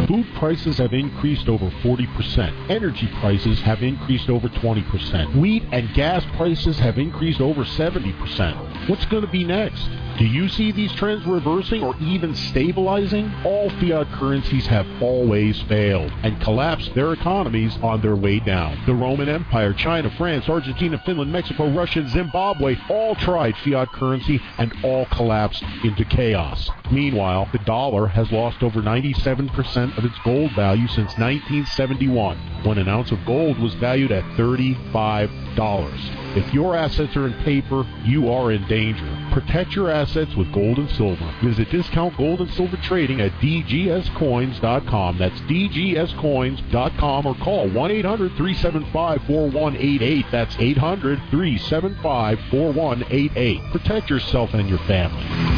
Food prices have increased over 40%. Energy prices have increased over 20%. Wheat and gas prices have increased over 70%. What's going to be next? Do you see these trends reversing or even stabilizing? All fiat currencies have always failed and collapsed their economies on their way down. The Roman Empire, China, France, Argentina, Finland, Mexico, Russia, and Zimbabwe all tried fiat currency and all collapsed into chaos. Meanwhile, the dollar has lost over 97% of its gold value since 1971, when an ounce of gold was valued at $35. If your assets are in paper, you are in danger. Protect your assets with gold and silver. Visit Discount Gold and Silver Trading at dgscoins.com. That's dgscoins.com, or call 1-800-375-4188. That's 800-375-4188. Protect yourself and your family.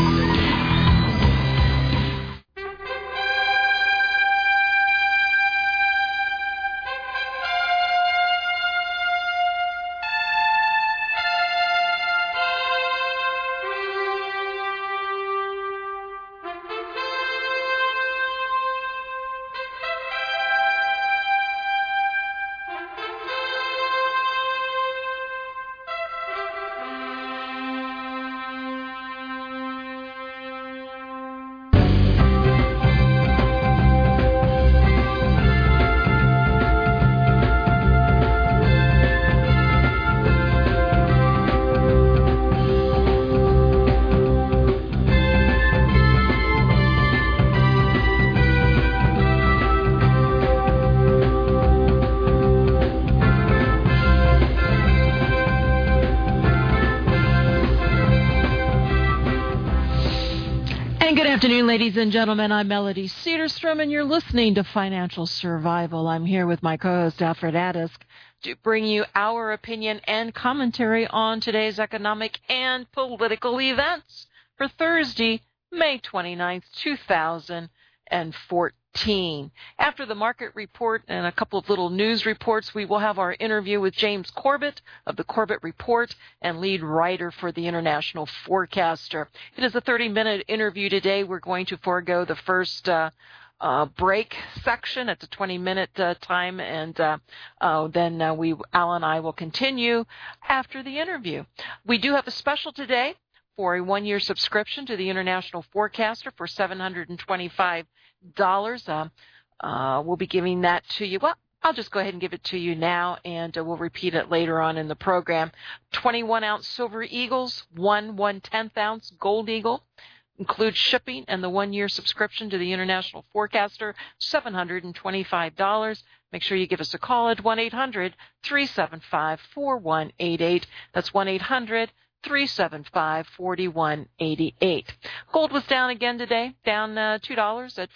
Ladies and gentlemen, I'm Melody Cedarstrom, and you're listening to Financial Survival. I'm here with my co-host, Alfred Adisk, to bring you our opinion and commentary on today's economic and political events for Thursday, May 29th, 2014. After the market report and a couple of little news reports, we will have our interview with James Corbett of the Corbett Report and lead writer for the International Forecaster. It is a 30-minute interview today. We're going to forego the first break section at the 20-minute time, and then Al and I will continue after the interview. We do have a special today for a one-year subscription to the International Forecaster for $725. We'll be giving that to you. Well, I'll just go ahead and give it to you now, and we'll repeat it later on in the program. 21-ounce Silver Eagles, 1/1/10th ounce Gold Eagle, includes shipping and the one-year subscription to the International Forecaster, $725. Make sure you give us a call at 1-800-375-4188. That's 1-800-375-4188. Gold was down again today, down $2 at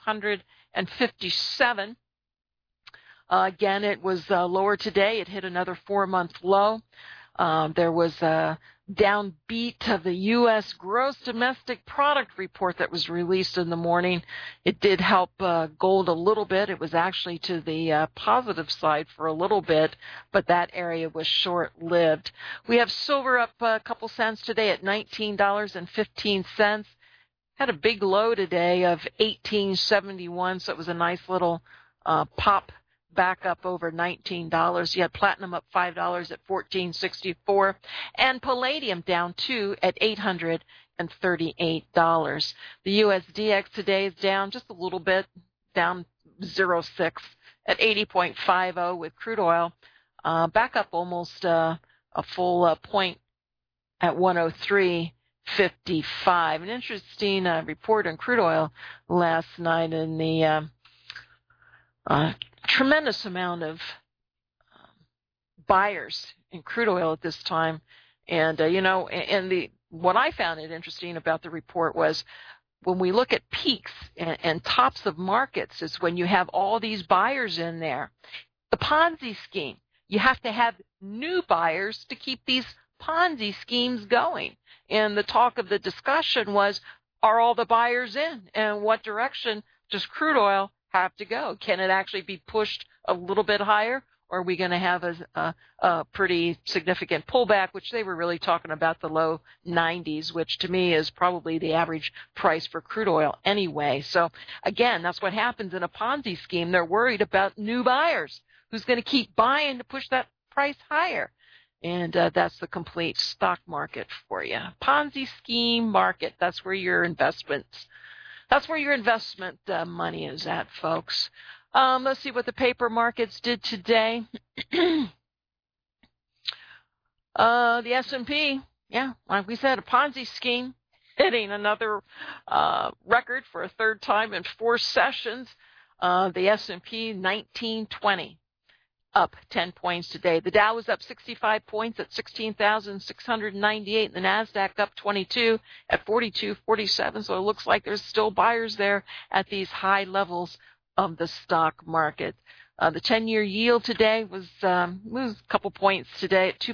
$1,257. Again, it was lower today. It hit another 4-month low. There was a downbeat of the U.S. gross domestic product report that was released in the morning. It did help gold a little bit. It was actually to the positive side for a little bit, but that area was short-lived. We have silver up a couple cents today at $19.15. Had a big low today of $18.71, so it was a nice little pop back up over $19. You had platinum up $5 at $14.64, and palladium down $2 at $838. The USDX today is down just a little bit, down 0.6 at 80.50, with crude oil back up almost a full point at 103.55. An interesting report on crude oil last night in the tremendous amount of buyers in crude oil at this time. And, what I found it interesting about the report was when we look at peaks and tops of markets is when you have all these buyers in there. The Ponzi scheme, you have to have new buyers to keep these Ponzi schemes going. And the talk of the discussion was, are all the buyers in? And what direction does crude oil have to go? Can it actually be pushed a little bit higher, or are we going to have a pretty significant pullback, which they were really talking about the low 90s, which to me is probably the average price for crude oil anyway. So, again, that's what happens in a Ponzi scheme. They're worried about new buyers. Who's going to keep buying to push that price higher? And that's the complete stock market for you. Ponzi scheme market, that's where your investment money is at, folks. Let's see what the paper markets did today. The S&P, like we said, a Ponzi scheme, hitting another record for a third time in 4 sessions. The S&P 1920. Up 10 points today. The Dow was up 65 points at 16,698. The NASDAQ up 22 at 4247. So it looks like there's still buyers there at these high levels of the stock market. The 10-year yield today was a couple points today at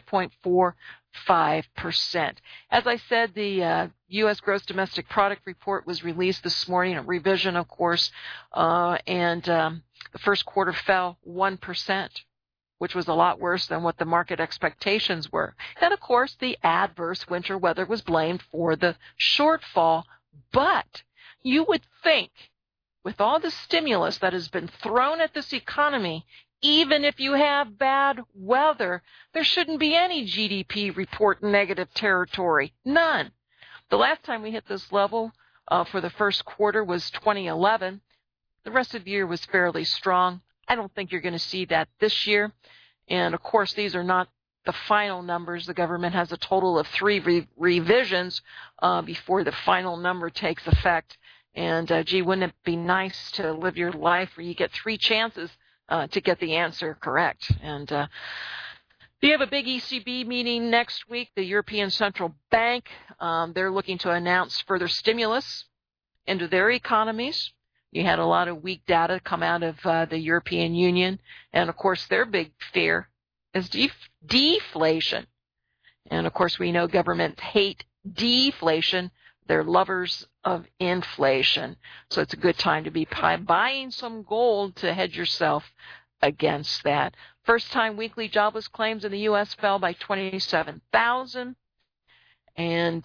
2.45%. As I said, the U.S. Gross Domestic Product report was released this morning, a revision, of course, and the first quarter fell 1%. Which was a lot worse than what the market expectations were. And, of course, the adverse winter weather was blamed for the shortfall. But you would think, with all the stimulus that has been thrown at this economy, even if you have bad weather, there shouldn't be any GDP report negative territory. None. The last time we hit this level for the first quarter was 2011. The rest of the year was fairly strong. I don't think you're going to see that this year. And, of course, these are not the final numbers. The government has a total of 3 revisions before the final number takes effect. And, wouldn't it be nice to live your life where you get 3 chances to get the answer correct? And you have a big ECB meeting next week, the European Central Bank. They're looking to announce further stimulus into their economies. You had a lot of weak data come out of the European Union. And, of course, their big fear is deflation. And, of course, we know governments hate deflation. They're lovers of inflation. So it's a good time to be buying some gold to hedge yourself against that. First-time weekly jobless claims in the U.S. fell by 27,000. And,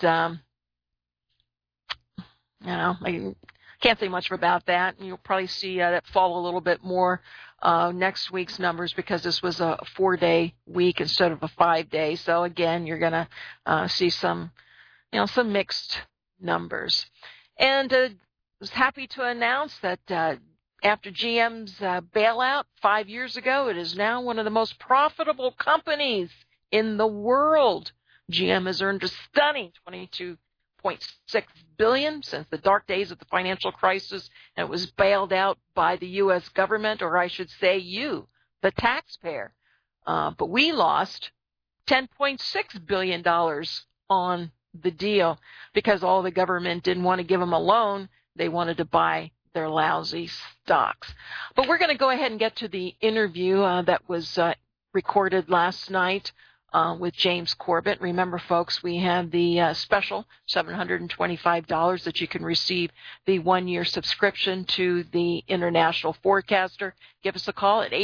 I can't say much about that. You'll probably see that fall a little bit more next week's numbers because this was a 4-day week instead of a 5-day. So again, you're going to see some mixed numbers. And I was happy to announce that after GM's bailout 5 years ago, it is now one of the most profitable companies in the world. GM has earned a stunning $22.6 billion since the dark days of the financial crisis, and it was bailed out by the U.S. government, or I should say you, the taxpayer. But we lost $10.6 billion on the deal because all the government didn't want to give them a loan. They wanted to buy their lousy stocks. But we're going to go ahead and get to the interview that was recorded last night with James Corbett. Remember, folks, we have the special $725 that you can receive the 1-year subscription to the International Forecaster. Give us a call at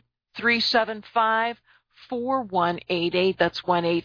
800-375-4188. That's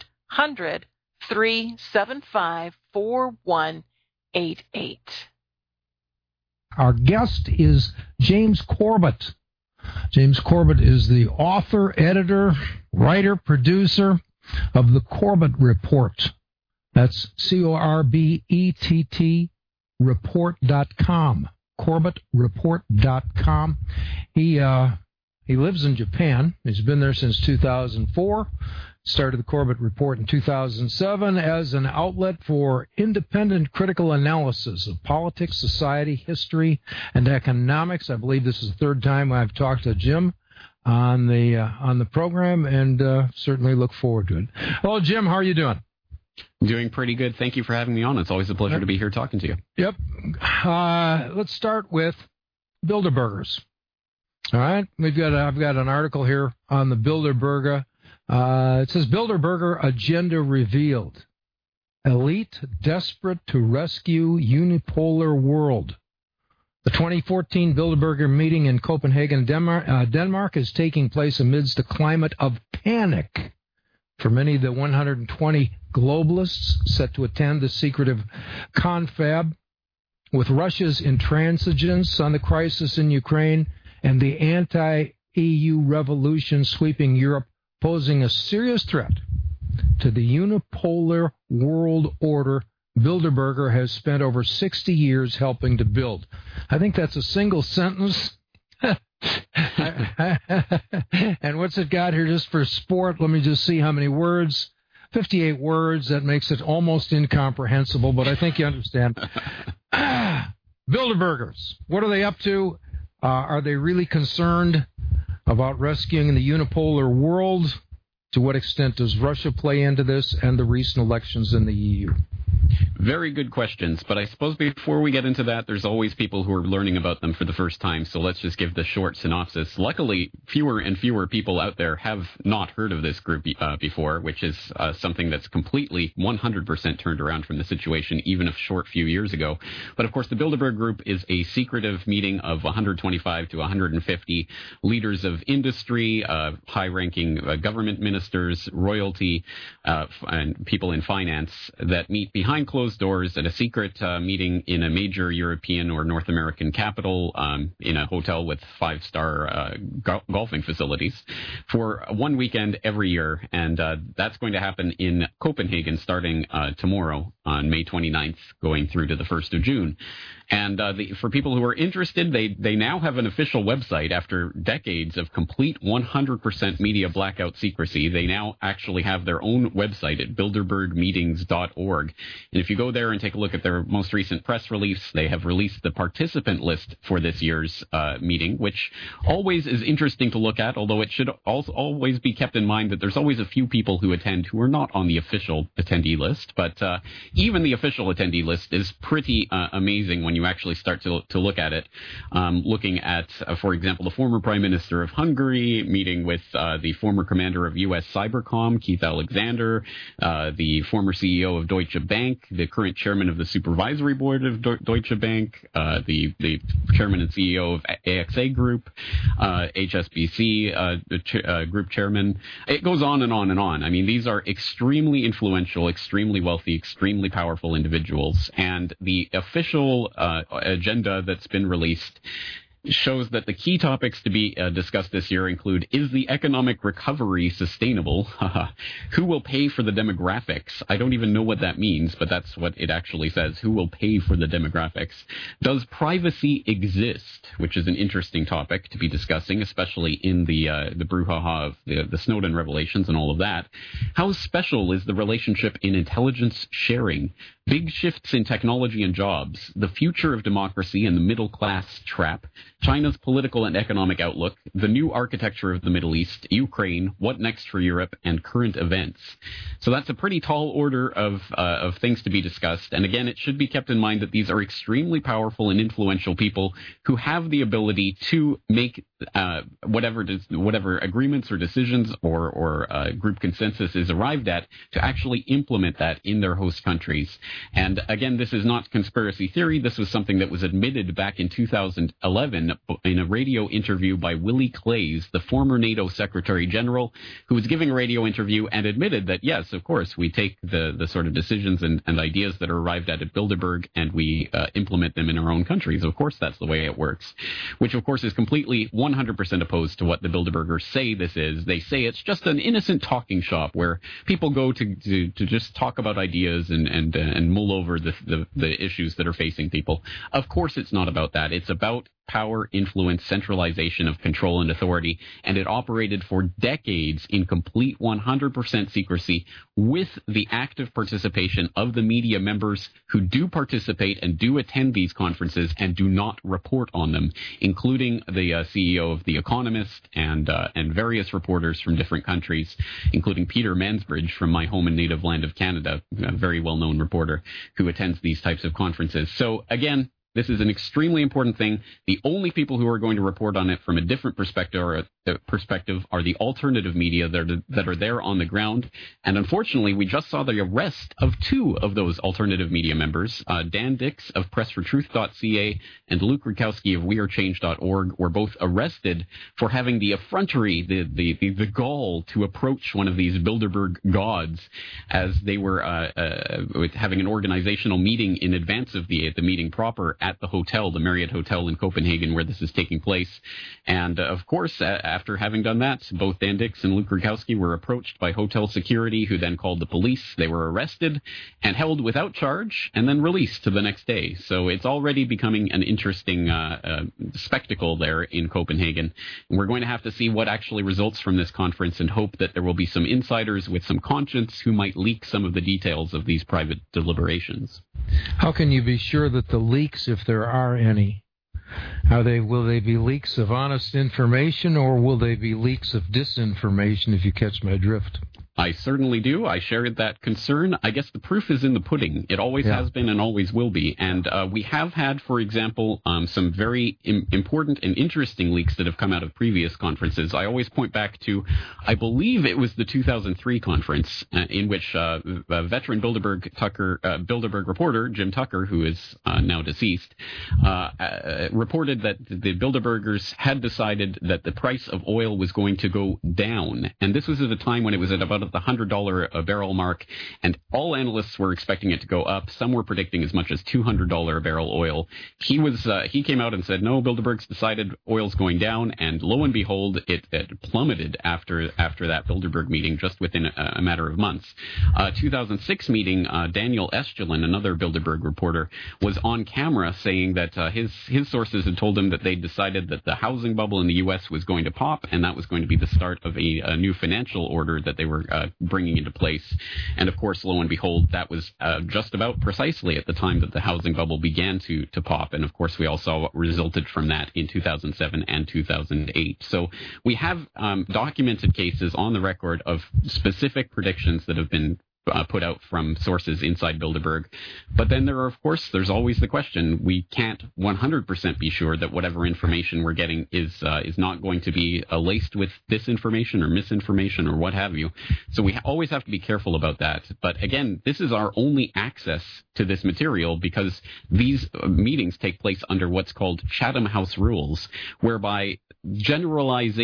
1-800-375-4188. Our guest is James Corbett. James Corbett is the author, editor, writer, producer of the Corbett Report. That's CORBETT report.com. CorbettReport.com. He lives in Japan. He's been there since 2004. Started the Corbett Report in 2007 as an outlet for independent critical analysis of politics, society, history, and economics. I believe this is the 3rd time I've talked to Jim on the program, and certainly look forward to it. Hello, Jim. How are you doing? Doing pretty good. Thank you for having me on. It's always a pleasure to be here talking to you. Yep. Let's start with Bilderbergers. All right. I've got an article here on the Bilderberger. It says Bilderberger agenda revealed. Elite desperate to rescue unipolar world. The 2014 Bilderberger meeting in Copenhagen, Denmark, is taking place amidst a climate of panic for many of the 120 globalists set to attend the secretive confab, with Russia's intransigence on the crisis in Ukraine and the anti-EU revolution sweeping Europe posing a serious threat to the unipolar world order Bilderberger has spent over 60 years helping to build. I think that's a single sentence. And what's it got here just for sport? Let me just see how many words. 58 words. That makes it almost incomprehensible, but I think you understand. Bilderbergers, what are they up to? Are they really concerned about rescuing the unipolar world? To what extent does Russia play into this and the recent elections in the EU? Very good questions, but I suppose before we get into that, there's always people who are learning about them for the first time, so let's just give the short synopsis. Luckily, fewer and fewer people out there have not heard of this group before, which is something that's completely 100% turned around from the situation even a short few years ago. But of course, the Bilderberg Group is a secretive meeting of 125 to 150 leaders of industry, high-ranking government ministers, royalty, and people in finance that meet behind closed doors at a secret meeting in a major European or North American capital in a hotel with five-star golfing facilities for one weekend every year. And that's going to happen in Copenhagen starting tomorrow on May 29th, going through to the 1st of June. And for people who are interested, they now have an official website after decades of complete 100% media blackout secrecy. They now actually have their own website at bilderbergmeetings.org. And if you go there and take a look at their most recent press release, they have released the participant list for this year's meeting, which always is interesting to look at, although it should also always be kept in mind that there's always a few people who attend who are not on the official attendee list. But even the official attendee list is pretty amazing when you actually start to look at it. Looking at, for example, the former Prime Minister of Hungary, meeting with the former commander of U.S. Cybercom, Keith Alexander, the former CEO of Deutsche Bank, the current chairman of the supervisory board of Deutsche Bank, the chairman and CEO of AXA Group, HSBC group chairman. It goes on and on and on. I mean, these are extremely influential, extremely wealthy, extremely powerful individuals. And the official agenda that's been released shows that the key topics to be discussed this year include: is the economic recovery sustainable? Who will pay for the demographics? I don't even know what that means, but that's what it actually says. Who will pay for the demographics? Does privacy exist? Which is an interesting topic to be discussing, especially in the brouhaha of the Snowden revelations and all of that. How special is the relationship in intelligence sharing? Big shifts in technology and jobs, the future of democracy and the middle class trap, China's political and economic outlook, the new architecture of the Middle East, Ukraine, what next for Europe, and current events. So that's a pretty tall order of things to be discussed. And again, it should be kept in mind that these are extremely powerful and influential people who have the ability to make whatever agreements or decisions or group consensus is arrived at, to actually implement that in their host countries. And again, this is not conspiracy theory. This was something that was admitted back in 2011 in a radio interview by Willie Claes, the former NATO Secretary General, who was giving a radio interview and admitted that, yes, of course, we take the sort of decisions and ideas that are arrived at Bilderberg and we implement them in our own countries. Of course, that's the way it works, which, of course, is completely 100% opposed to what the Bilderbergers say this is. They say it's just an innocent talking shop where people go to just talk about ideas and mull over the issues that are facing people. Of course, it's not about that. It's about power, influence, centralization of control and authority, and it operated for decades in complete 100% secrecy with the active participation of the media members who do participate and do attend these conferences and do not report on them, including the CEO of The Economist and various reporters from different countries, including Peter Mansbridge from my home and native land of Canada, a very well-known reporter who attends these types of conferences. So again, This is an extremely important thing. The only people who are going to report on it from a different perspective are the alternative media that are there on the ground. And unfortunately, we just saw the arrest of two of those alternative media members. Dan Dix of PressForTruth.ca and Luke Rudkowski of WeAreChange.org were both arrested for having the effrontery, the gall to approach one of these Bilderberg gods as they were having an organizational meeting in advance of the meeting proper at the hotel, the Marriott Hotel in Copenhagen, where this is taking place. And of course, after having done that, both Dan Dix and Luke Rudkowski were approached by hotel security, who then called the police. They were arrested and held without charge and then released the next day. So it's already becoming an interesting spectacle there in Copenhagen. And we're going to have to see what actually results from this conference and hope that there will be some insiders with some conscience who might leak some of the details of these private deliberations. How can you be sure that the leaks, if there are any, will they be leaks of honest information, or will they be leaks of disinformation, if you catch my drift? I certainly do. I share that concern. I guess the proof is in the pudding. It always has been and always will be. And we have had, for example, some very important and interesting leaks that have come out of previous conferences. I always point back to, I believe it was the 2003 conference in which veteran Bilderberg reporter Jim Tucker, who is now deceased, reported that the Bilderbergers had decided that the price of oil was going to go down. And this was at a time when it was at about the $100 a barrel mark, and all analysts were expecting it to go up. Some were predicting as much as $200 a barrel oil. He came out and said, no, Bilderberg's decided oil's going down, and lo and behold, it plummeted after that Bilderberg meeting, just within a matter of months. 2006 meeting, Daniel Estulin, another Bilderberg reporter, was on camera saying that his sources had told him that they decided that the housing bubble in the U.S. was going to pop, and that was going to be the start of a new financial order that they were bringing into place. And of course, lo and behold, that was just about precisely at the time that the housing bubble began to pop. And of course, we all saw what resulted from that in 2007 and 2008. So we have documented cases on the record of specific predictions that have been put out from sources inside Bilderberg. But then there's always the question, we can't 100% be sure that whatever information we're getting is not going to be laced with disinformation or misinformation or what have you. So we always have to be careful about that. But again, this is our only access to this material because these meetings take place under what's called Chatham House rules, whereby generalized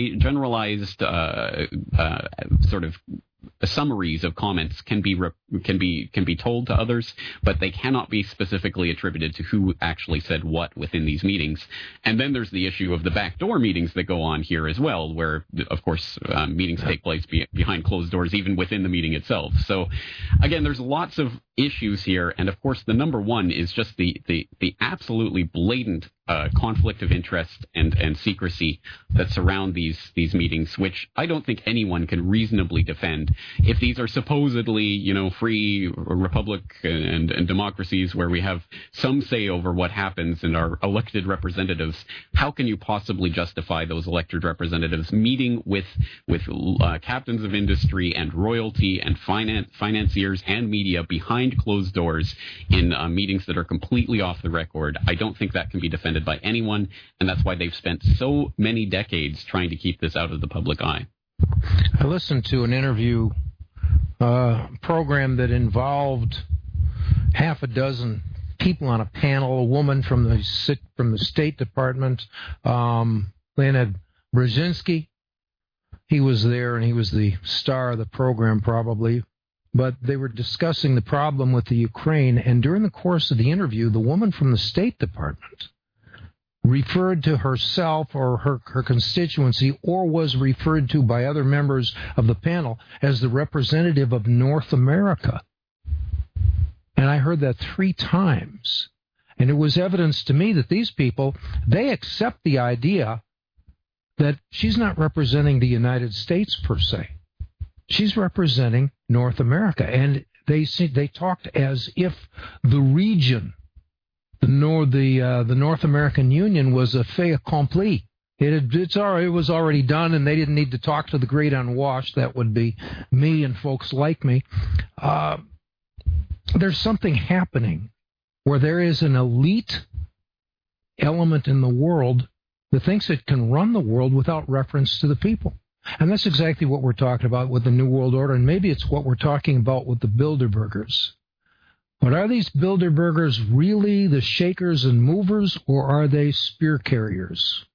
sort of summaries of comments can be told to others, but they cannot be specifically attributed to who actually said what within these meetings. And then there's the issue of the backdoor meetings that go on here as well, where, of course, meetings take place behind closed doors, even within the meeting itself. So, again, there's lots of issues here, and of course, the number one is just the absolutely blatant conflict of interest and secrecy that surround these meetings, which I don't think anyone can reasonably defend. If these are supposedly, free republic and democracies where we have some say over what happens in our elected representatives, how can you possibly justify those elected representatives meeting with captains of industry and royalty and financiers and media behind closed doors in meetings that are completely off the record? I don't think that can be defended by anyone, and that's why they've spent so many decades trying to keep this out of the public eye. I listened to an interview program that involved half a dozen people on a panel, a woman from the State Department, Leonid Brzezinski. He was there, and he was the star of the program probably. But they were discussing the problem with the Ukraine, and during the course of the interview, the woman from the State Department referred to herself or her constituency, or was referred to by other members of the panel as the representative of North America. And I heard that 3 times. And it was evidence to me that these people, they accept the idea that she's not representing the United States per se. She's representing North America. And they talked as if the region, the North American Union, was a fait accompli. It was already done, and they didn't need to talk to the great unwashed. That would be me and folks like me. There's something happening where there is an elite element in the world that thinks it can run the world without reference to the people. And that's exactly what we're talking about with the New World Order, and maybe it's what we're talking about with the Bilderbergers. But are these Bilderbergers really the shakers and movers, or are they spear carriers?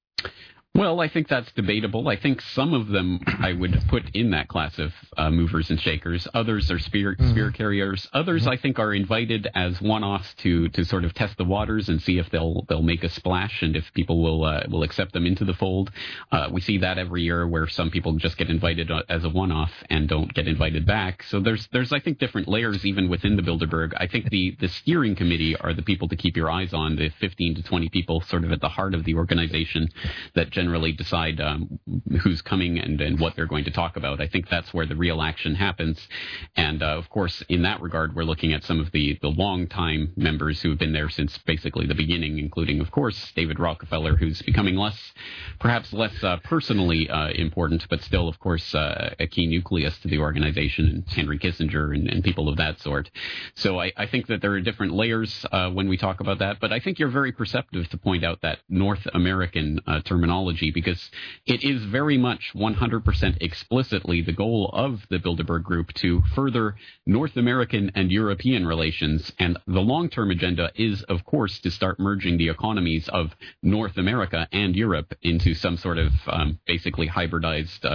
Well, I think that's debatable. I think some of them I would put in that class of movers and shakers. Others are spear carriers. Others I think are invited as one-offs to sort of test the waters and see if they'll make a splash and if people will accept them into the fold. We see that every year where some people just get invited as a one-off and don't get invited back. So there's I think different layers even within the Bilderberg. I think the steering committee are the people to keep your eyes on, the 15 to 20 people sort of at the heart of the organization that generally decide who's coming and what they're going to talk about. I think that's where the real action happens. And of course, in that regard, we're looking at some of the long-time members who have been there since basically the beginning, including, of course, David Rockefeller, who's becoming perhaps less personally important, but still, of course, a key nucleus to the organization, and Henry Kissinger and people of that sort. So I think that there are different layers when we talk about that, but I think you're very perceptive to point out that North American terminology, because it is very much 100% explicitly the goal of the Bilderberg Group to further North American and European relations. And the long-term agenda is, of course, to start merging the economies of North America and Europe into some sort of basically hybridized,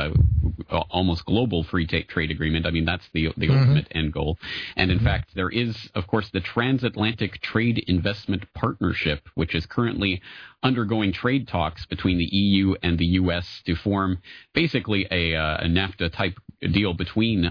almost global free trade agreement. I mean, that's the ultimate end goal. And in fact, there is, of course, the Transatlantic Trade Investment Partnership, which is currently undergoing trade talks between the EU and the U.S. to form basically a NAFTA-type deal between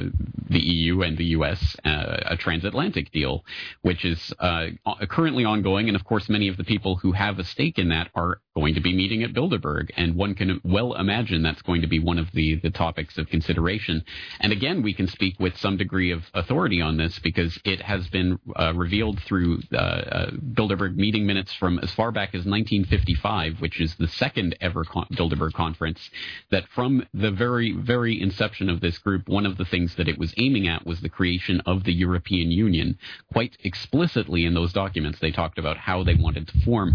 the EU and the U.S., a transatlantic deal, which is currently ongoing. And, of course, many of the people who have a stake in that are going to be meeting at Bilderberg. And one can well imagine that's going to be one of the topics of consideration. And, again, we can speak with some degree of authority on this because it has been revealed through Bilderberg meeting minutes from as far back as 1955, which is the second ever Bilderberg conference, that from the very, very inception of this group, one of the things that it was aiming at was the creation of the European Union. Quite explicitly in those documents, they talked about how they wanted to form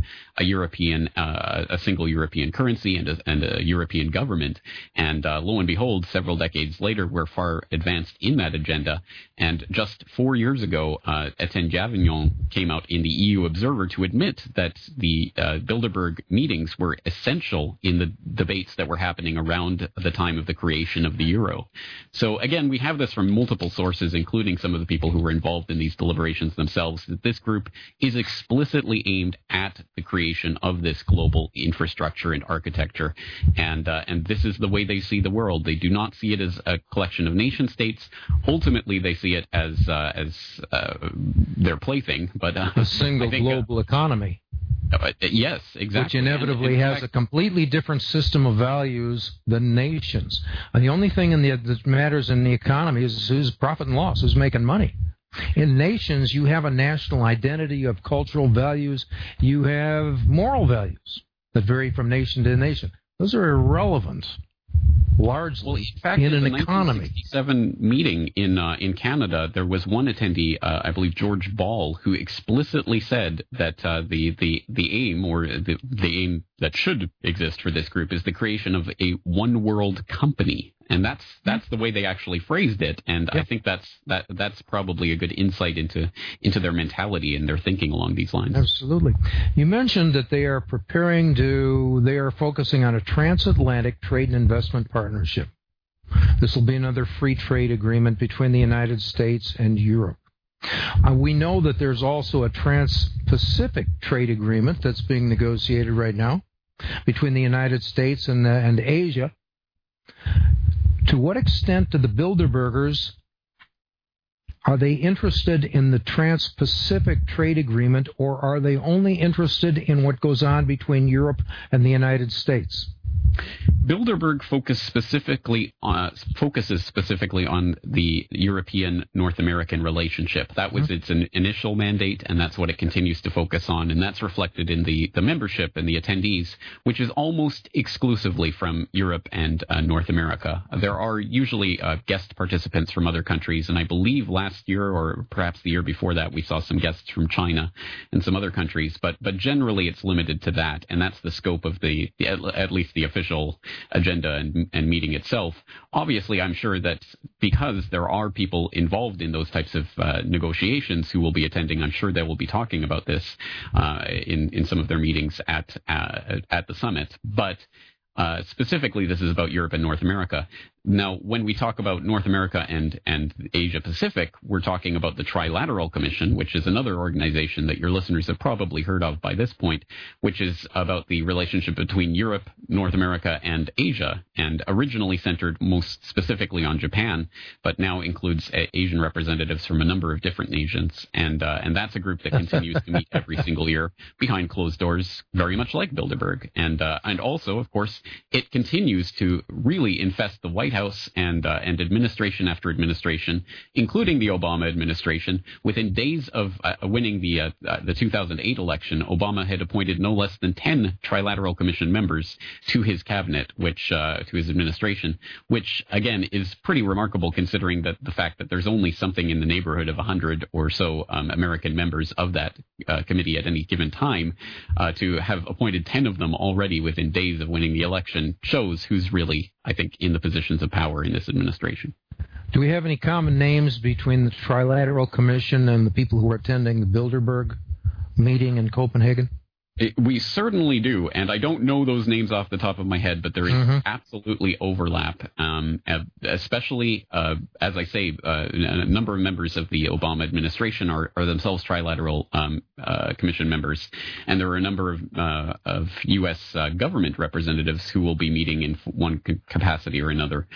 a single European currency and a European government. And lo and behold, several decades later, we're far advanced in that agenda. And just 4 years ago, Etienne Javignon came out in the EU Observer to admit that the Bilderberg meetings were essential in the debates that were happening around the time of the creation of the euro. So again, we have this from multiple sources, including some of the people who were involved in these deliberations themselves, that this group is explicitly aimed at the creation of this global infrastructure and architecture. And this is the way they see the world. They do not see it as a collection of nation states. Ultimately, they see it as their plaything. But a single global economy. Yes, exactly. Which inevitably has a completely different system of values than nations. And the only thing that matters in the economy is who's profit and loss, who's making money. In nations, you have a national identity, you have cultural values, you have moral values that vary from nation to nation. Those are irrelevant, largely, in fact, in an economy. In the 1967 meeting in Canada, there was one attendee, I believe George Ball, who explicitly said that the aim, or the aim that should exist for this group, is the creation of a one world company. And that's the way they actually phrased it, and I think that's probably a good insight into their mentality and their thinking along these lines. Absolutely. You mentioned that they are focusing on a transatlantic trade and investment partnership. This will be another free trade agreement between the United States and Europe. We know that there's also a Trans-Pacific trade agreement that's being negotiated right now between the United States and Asia. To what extent do the Bilderbergers, are they interested in the Trans-Pacific trade agreement, or are they only interested in what goes on between Europe and the United States? Bilderberg focuses specifically on the European-North American relationship. That was its initial mandate, and that's what it continues to focus on, and that's reflected in the membership and the attendees, which is almost exclusively from Europe and North America. There are usually guest participants from other countries, and I believe last year or perhaps the year before that we saw some guests from China and some other countries, but generally it's limited to that, and that's the scope of at least the official agenda and meeting itself. Obviously, I'm sure that because there are people involved in those types of negotiations who will be attending, I'm sure they will be talking about this in some of their meetings at the summit. But specifically, this is about Europe and North America. Now, when we talk about North America and Asia Pacific, we're talking about the Trilateral Commission, which is another organization that your listeners have probably heard of by this point, which is about the relationship between Europe, North America, and Asia, and originally centered most specifically on Japan, but now includes Asian representatives from a number of different nations, and that's a group that continues to meet every single year behind closed doors, very much like Bilderberg, and also, of course, it continues to really infest the White House and administration after administration, including the Obama administration. Within days of winning the 2008 election, Obama had appointed no less than 10 Trilateral Commission members to his cabinet, to his administration, which again is pretty remarkable considering that the fact that there's only something in the neighborhood of 100 or so American members of that committee at any given time. To have appointed 10 of them already within days of winning the election shows who's really, I think, in the positions of power in this administration. Do we have any common names between the Trilateral Commission and the people who are attending the Bilderberg meeting in Copenhagen? We certainly do, and I don't know those names off the top of my head, but there is absolutely overlap, especially, as I say, a number of members of the Obama administration are themselves Trilateral Commission members, and there are a number of U.S. government representatives who will be meeting in one capacity or another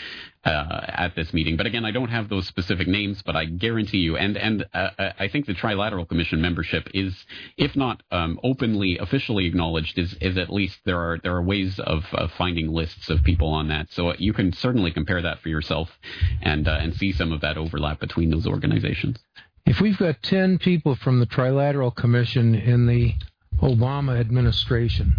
at this meeting. But again, I don't have those specific names, but I guarantee you, and I think the Trilateral Commission membership is, if not openly, officially acknowledged, is at least there are ways of finding lists of people on that. So you can certainly compare that for yourself and see some of that overlap between those organizations. If we've got 10 people from the Trilateral Commission in the Obama administration,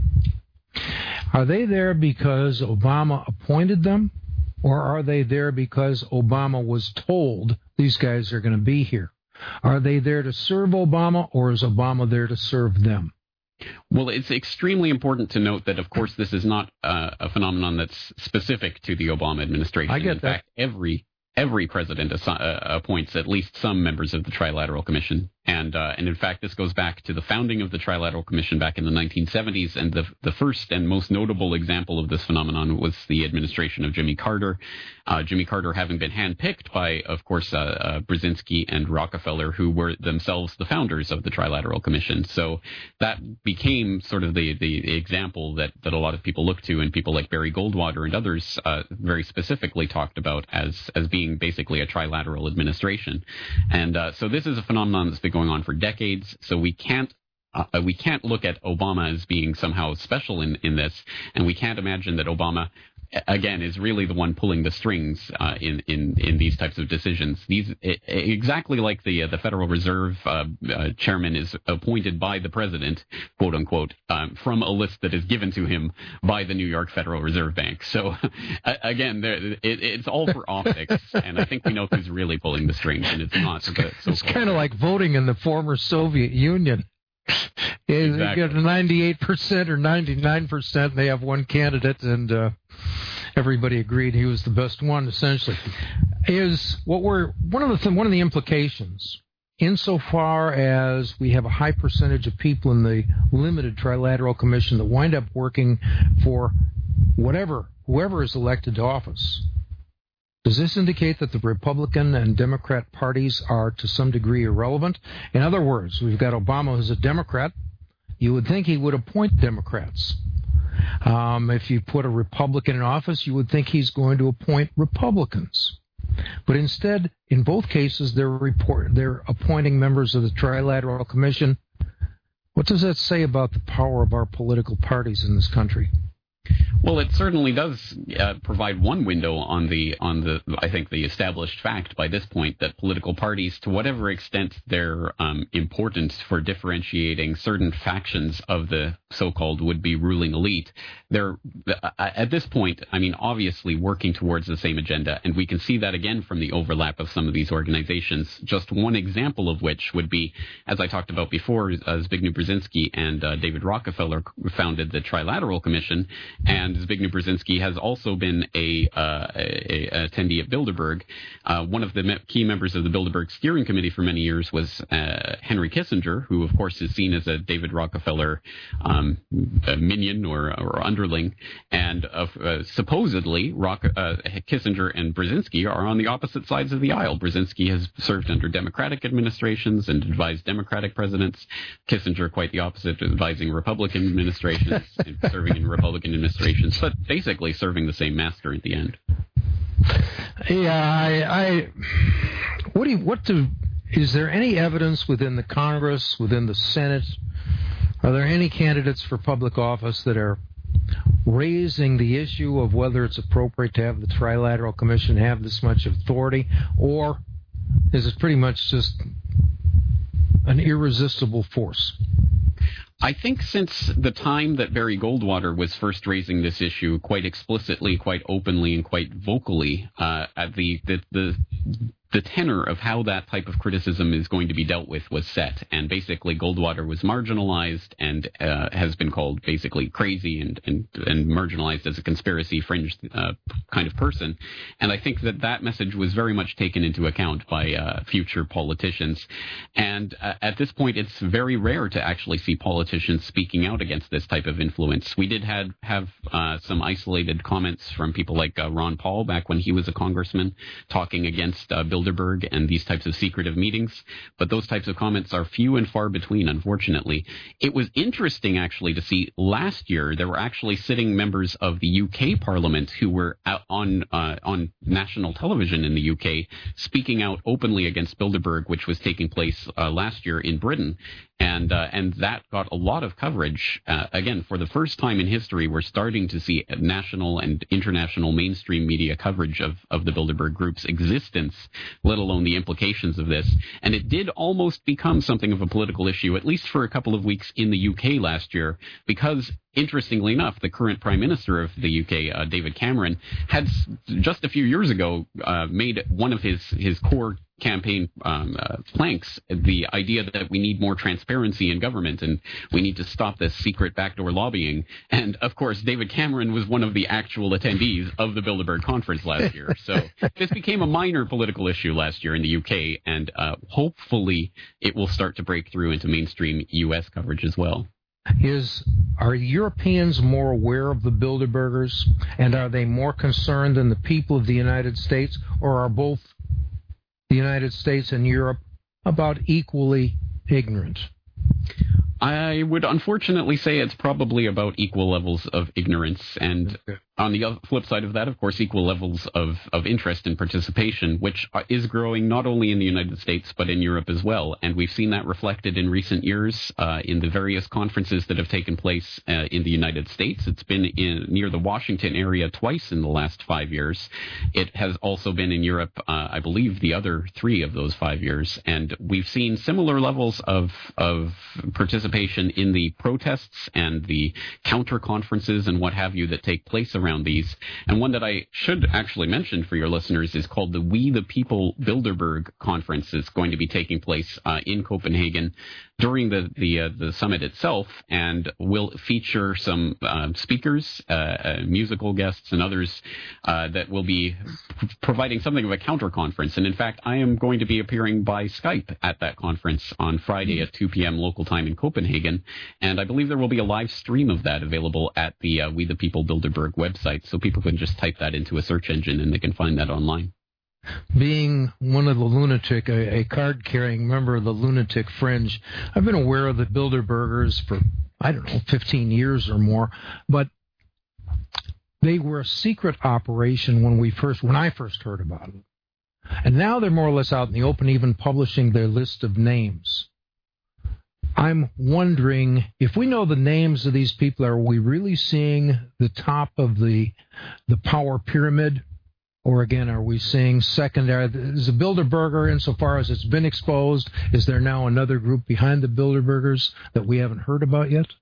are they there because Obama appointed them? Or are they there because Obama was told these guys are going to be here? Are they there to serve Obama, or is Obama there to serve them? Well, it's extremely important to note that, of course, this is not a phenomenon that's specific to the Obama administration. I get that. In fact, every president appoints at least some members of the Trilateral Commission. And in fact, this goes back to the founding of the Trilateral Commission back in the 1970s. And the first and most notable example of this phenomenon was the administration of Jimmy Carter. Jimmy Carter having been handpicked by, of course, Brzezinski and Rockefeller, who were themselves the founders of the Trilateral Commission. So that became sort of the example that a lot of people look to, and people like Barry Goldwater and others very specifically talked about as being basically a trilateral administration. And so this is a phenomenon that's been going on for decades, so we can't look at Obama as being somehow special in this, and we can't imagine that Obama, again, is really the one pulling the strings in these types of decisions. Exactly like the Federal Reserve chairman is appointed by the president, quote unquote, from a list that is given to him by the New York Federal Reserve Bank. So again, it's all for optics, and I think we know who's really pulling the strings, and it's not. It's kind of like voting in the former Soviet Union. Exactly. They get 98% or 99%. They have one candidate, and everybody agreed he was the best one. Essentially, is one of the implications. Insofar as we have a high percentage of people in the limited Trilateral Commission that wind up working for whoever is elected to office. Does this indicate that the Republican and Democrat parties are to some degree irrelevant? In other words, we've got Obama who's a Democrat. You would think he would appoint Democrats. If you put a Republican in office, you would think he's going to appoint Republicans. But instead, in both cases, they're appointing members of the Trilateral Commission. What does that say about the power of our political parties in this country? Well, it certainly does provide one window on the I think the established fact by this point that political parties, to whatever extent they're important for differentiating certain factions of the so-called would-be ruling elite, they're at this point, I mean, obviously working towards the same agenda, and we can see that again from the overlap of some of these organizations. Just one example of which would be, as I talked about before, Zbigniew Brzezinski and David Rockefeller founded the Trilateral Commission, and Zbigniew Brzezinski has also been a attendee at Bilderberg. One of the key members of the Bilderberg steering committee for many years was Henry Kissinger, who of course is seen as a David Rockefeller minion or underling, and supposedly Kissinger and Brzezinski are on the opposite sides of the aisle. Brzezinski has served under Democratic administrations and advised Democratic presidents. Kissinger, quite the opposite, advising Republican administrations and serving in Republican administrations, but basically serving the same master at the end. Yeah, is there any evidence within the Congress, within the Senate, are there any candidates for public office that are raising the issue of whether it's appropriate to have the Trilateral Commission have this much authority, or is it pretty much just an irresistible force? I think since the time that Barry Goldwater was first raising this issue quite explicitly, quite openly, and quite vocally, at the tenor of how that type of criticism is going to be dealt with was set, and basically Goldwater was marginalized and has been called basically crazy and marginalized as a conspiracy fringe kind of person. And I think that message was very much taken into account by future politicians. And at this point, it's very rare to actually see politicians speaking out against this type of influence. We did have some isolated comments from people like Ron Paul back when he was a congressman talking against Bilderberg and these types of secretive meetings, but those types of comments are few and far between, unfortunately. It was interesting, actually, to see last year there were actually sitting members of the UK Parliament who were on national television in the UK speaking out openly against Bilderberg, which was taking place last year in Britain. And that got a lot of coverage. Again, for the first time in history, we're starting to see national and international mainstream media coverage of the Bilderberg Group's existence, let alone the implications of this. And it did almost become something of a political issue, at least for a couple of weeks in the UK last year, because interestingly enough, the current Prime Minister of the UK, David Cameron, had just a few years ago made one of his core campaign planks the idea that we need more transparency in government and we need to stop this secret backdoor lobbying. And of course, David Cameron was one of the actual attendees of the Bilderberg conference last year. So this became a minor political issue last year in the UK, and hopefully it will start to break through into mainstream US coverage as well. Are Europeans more aware of the Bilderbergers, and are they more concerned than the people of the United States, or are both the United States and Europe about equally ignorant? I would unfortunately say it's probably about equal levels of ignorance, and on the flip side of that, of course, equal levels of interest and participation, which is growing not only in the United States but in Europe as well. And we've seen that reflected in recent years in the various conferences that have taken place in the United States. It's been near the Washington area twice in the last 5 years. It has also been in Europe, I believe, the other 3 of those 5 years. And we've seen similar levels of participation in the protests and the counter conferences and what have you that take place around these. And one that I should actually mention for your listeners is called the We the People Bilderberg Conference. It's going to be taking place in Copenhagen during the summit itself, and will feature some speakers, musical guests, and others that will be providing something of a counter conference. And in fact, I am going to be appearing by Skype at that conference on Friday at 2 p.m. local time in Copenhagen, and I believe there will be a live stream of that available at the We the People Bilderberg website, so people can just type that into a search engine and they can find that online. Being one of the lunatic, a card-carrying member of the lunatic fringe, I've been aware of the Bilderbergers for, 15 years or more, but they were a secret operation when I first heard about it. And now they're more or less out in the open, even publishing their list of names. I'm wondering, if we know the names of these people, are we really seeing the top of the power pyramid? Or again, are we seeing secondary? Is the Bilderberger, insofar as it's been exposed, is there now another group behind the Bilderbergers that we haven't heard about yet?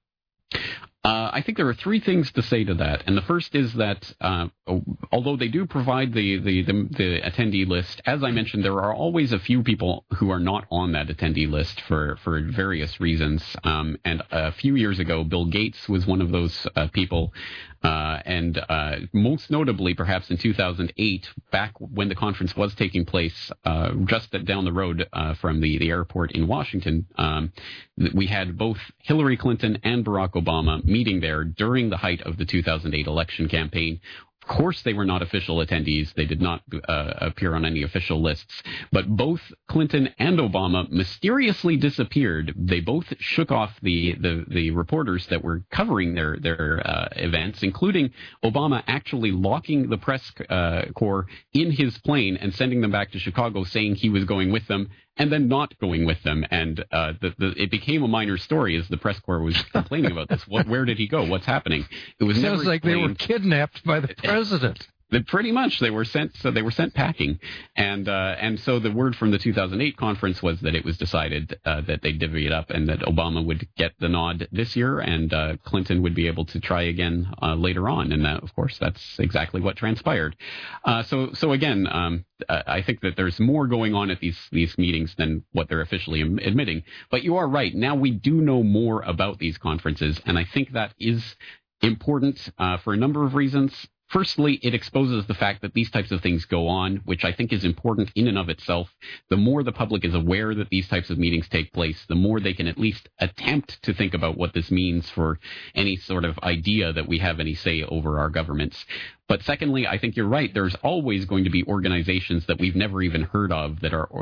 I think there are three things to say to that, and the first is that although they do provide the attendee list, as I mentioned, there are always a few people who are not on that attendee list for various reasons. And a few years ago, Bill Gates was one of those people, and most notably, perhaps in 2008, back when the conference was taking place, just down the road from the airport in Washington, we had both Hillary Clinton and Barack Obama meeting there during the height of the 2008 election campaign. Of course, they were not official attendees. They did not appear on any official lists. But both Clinton and Obama mysteriously disappeared. They both shook off the reporters that were covering their events, including Obama actually locking the press corps in his plane and sending them back to Chicago, saying he was going with them, and then not going with them. And it became a minor story as the press corps was complaining about this. Where did he go? What's happening? It was sounds like they were kidnapped by the president. Pretty much, they were sent packing, and so the word from the 2008 conference was that it was decided that they divvy it up, and that Obama would get the nod this year, and Clinton would be able to try again later on, and of course that's exactly what transpired. So again, I think that there's more going on at these meetings than what they're officially admitting. But you are right. Now we do know more about these conferences, and I think that is important for a number of reasons. Firstly, it exposes the fact that these types of things go on, which I think is important in and of itself. The more the public is aware that these types of meetings take place, the more they can at least attempt to think about what this means for any sort of idea that we have any say over our governments. But secondly, I think you're right. There's always going to be organizations that we've never even heard of that are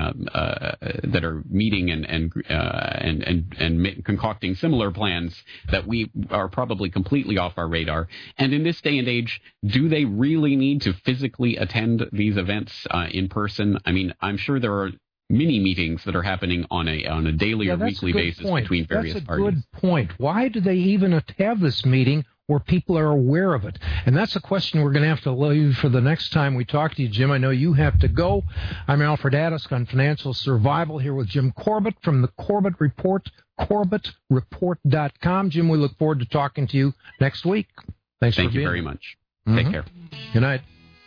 meeting and concocting similar plans that we are probably completely off our radar. And in this day and age, do they really need to physically attend these events in person? I mean, I'm sure there are mini meetings that are happening on a daily or weekly basis between various parties. That's a good point. Why do they even have this meeting where people are aware of it? And that's a question we're going to have to leave for the next time we talk to you, Jim. I know you have to go. I'm Alfred Addis on Financial Survival here with Jim Corbett from the Corbett Report, CorbettReport.com. Jim, we look forward to talking to you next week. Thank you very much. Take care. Good night.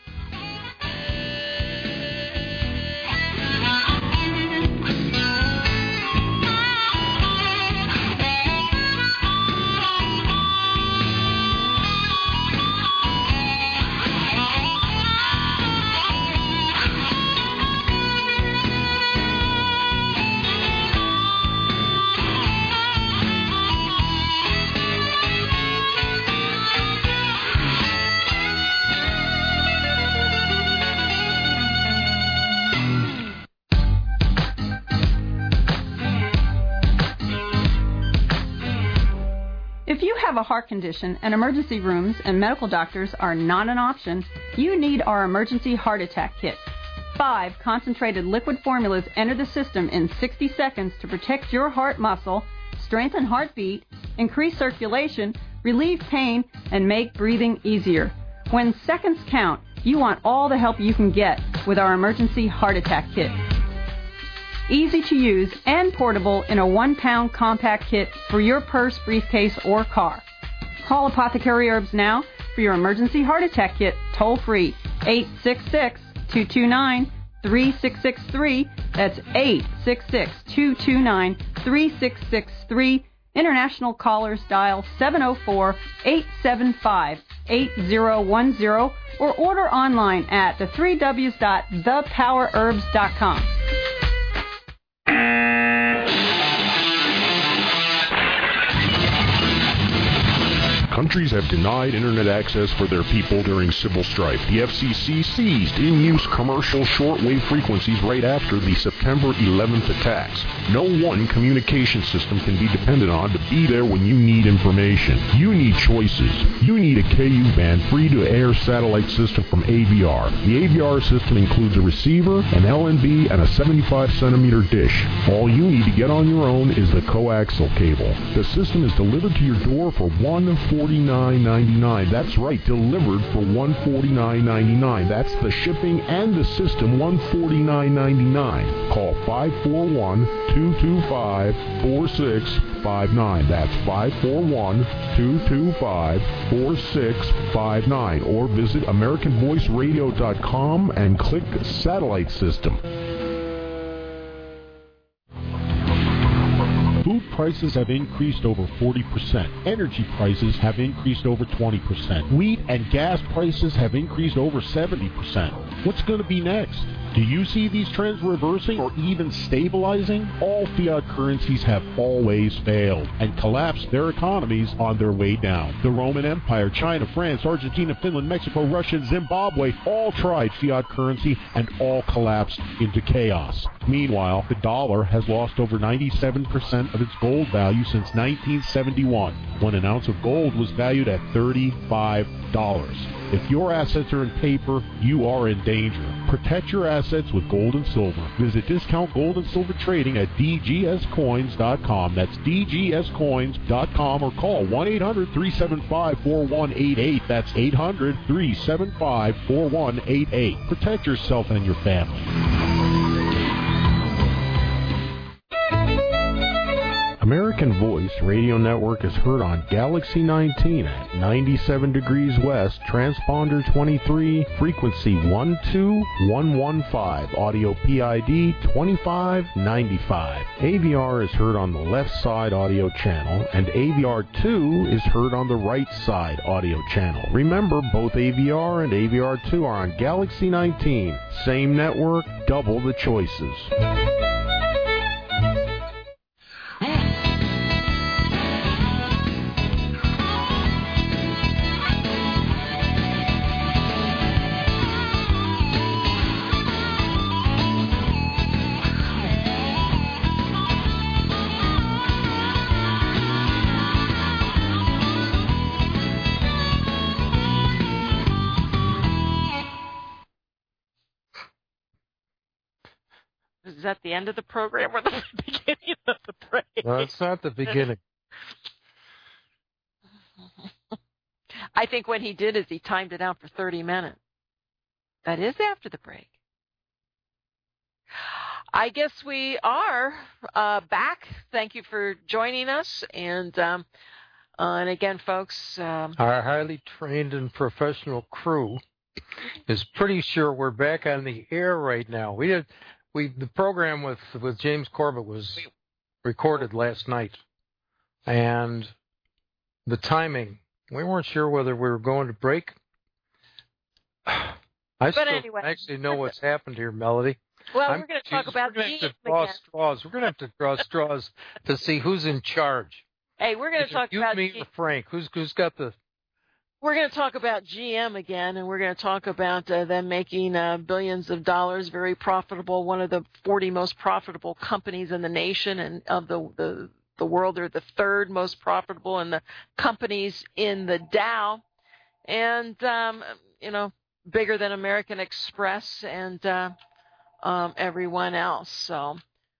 If you have a heart condition and emergency rooms and medical doctors are not an option, you need our Emergency Heart Attack Kit. 5 concentrated liquid formulas enter the system in 60 seconds to protect your heart muscle, strengthen heartbeat, increase circulation, relieve pain, and make breathing easier. When seconds count, you want all the help you can get with our Emergency Heart Attack Kit. Easy to use and portable in a 1-pound compact kit for your purse, briefcase, or car. Call Apothecary Herbs now for your Emergency Heart Attack Kit, toll free, 866-229-3663. That's 866-229-3663. International callers dial 704-875-8010 or order online at the 3Ws.thepowerherbs.com. Countries have denied internet access for their people during civil strife. The FCC seized in-use commercial shortwave frequencies right after the September 11th attacks. No one communication system can be depended on to be there when you need information. You need choices. You need a KU-band free-to-air satellite system from AVR. The AVR system includes a receiver, an LNB, and a 75-centimeter dish. All you need to get on your own is the coaxial cable. The system is delivered to your door for $149.99. That's right, delivered for $149.99. That's the shipping and the system, $149.99. Call 541-225-4659. That's 541-225-4659. Or visit AmericanVoiceRadio.com and click Satellite System. Food prices have increased over 40%. Energy prices have increased over 20%. Wheat and gas prices have increased over 70%. What's going to be next? Do you see these trends reversing or even stabilizing? All fiat currencies have always failed and collapsed their economies on their way down. The Roman Empire, China, France, Argentina, Finland, Mexico, Russia, and Zimbabwe all tried fiat currency and all collapsed into chaos. Meanwhile, the dollar has lost over 97% of its gold value since 1971, when an ounce of gold was valued at $35. If your assets are in paper, you are in danger. Protect your assets with gold and silver. Visit Discount Gold and Silver Trading at dgscoins.com. That's dgscoins.com, or call 1-800-375-4188. That's 800-375-4188. Protect yourself and your family. American Voice Radio Network is heard on Galaxy 19 at 97 degrees west, transponder 23, frequency 12115, audio PID 2595. AVR is heard on the left side audio channel, and AVR2 is heard on the right side audio channel. Remember, both AVR and AVR2 are on Galaxy 19. Same network, double the choices. Is that the end of the program or the beginning of the break? No, it's not the beginning. I think what he did is he timed it out for 30 minutes. That is after the break. I guess we are back. Thank you for joining us. And again, folks, our highly trained and professional crew is pretty sure we're back on the air right now. The program with James Corbett was recorded last night, and the timing, we weren't sure whether we were going to break. I still actually know what's happened here, Melody. Well, we're going to talk about GM again. We're going to have to draw straws to see who's in charge. Hey, we're going to talk about me or Frank. Who's got the? We're going to talk about GM again, and we're going to talk about them making billions of dollars, very profitable, one of the 40 most profitable companies in the nation and of the world. They're the third most profitable in the companies in the Dow, and bigger than American Express and everyone else. So,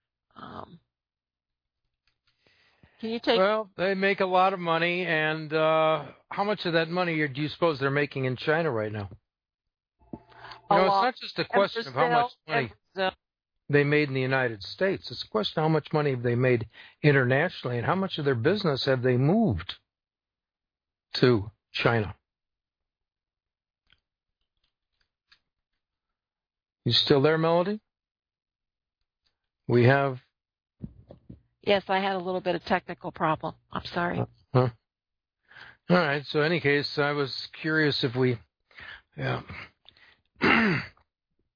can you take? Well, they make a lot of money, and how much of that money do you suppose they're making in China right now? It's not just a question of how much money they made in the United States. It's a question of how much money have they made internationally, and how much of their business have they moved to China. You still there, Melody? We have... Yes, I had a little bit of technical problem. I'm sorry. All right. So, in any case, I was curious if we... Yeah.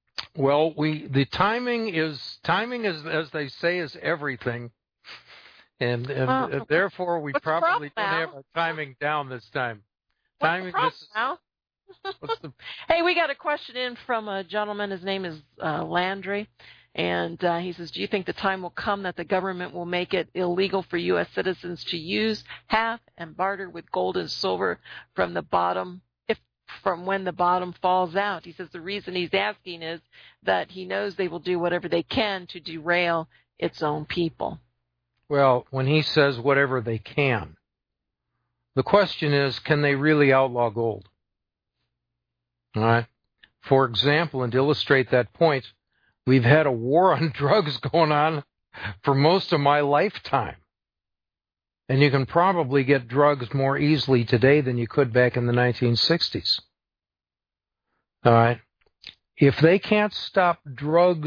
Well, the timing is, as they say, is everything. And therefore, we probably don't have our timing down this time. Timing this now. Hey, we got a question in from a gentleman. His name is Landry. And he says, do you think the time will come that the government will make it illegal for U.S. citizens to use, have, and barter with gold and silver from when the bottom falls out? He says the reason he's asking is that he knows they will do whatever they can to derail its own people. Well, when he says whatever they can, the question is, can they really outlaw gold? All right. For example, and to illustrate that point, we've had a war on drugs going on for most of my lifetime. And you can probably get drugs more easily today than you could back in the 1960s. All right. If they can't stop drug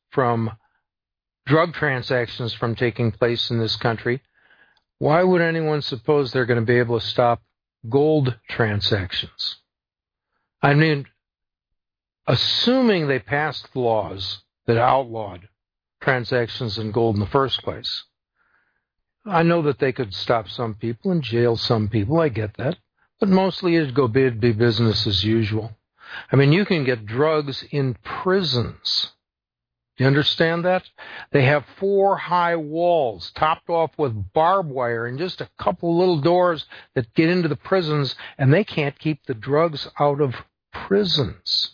transactions from taking place in this country, why would anyone suppose they're going to be able to stop gold transactions? I mean, assuming they passed laws that outlawed transactions in gold in the first place, I know that they could stop some people and jail some people. I get that. But mostly it'd be business as usual. I mean, you can get drugs in prisons. You understand that? They have 4 high walls topped off with barbed wire and just a couple little doors that get into the prisons, and they can't keep the drugs out of prisons.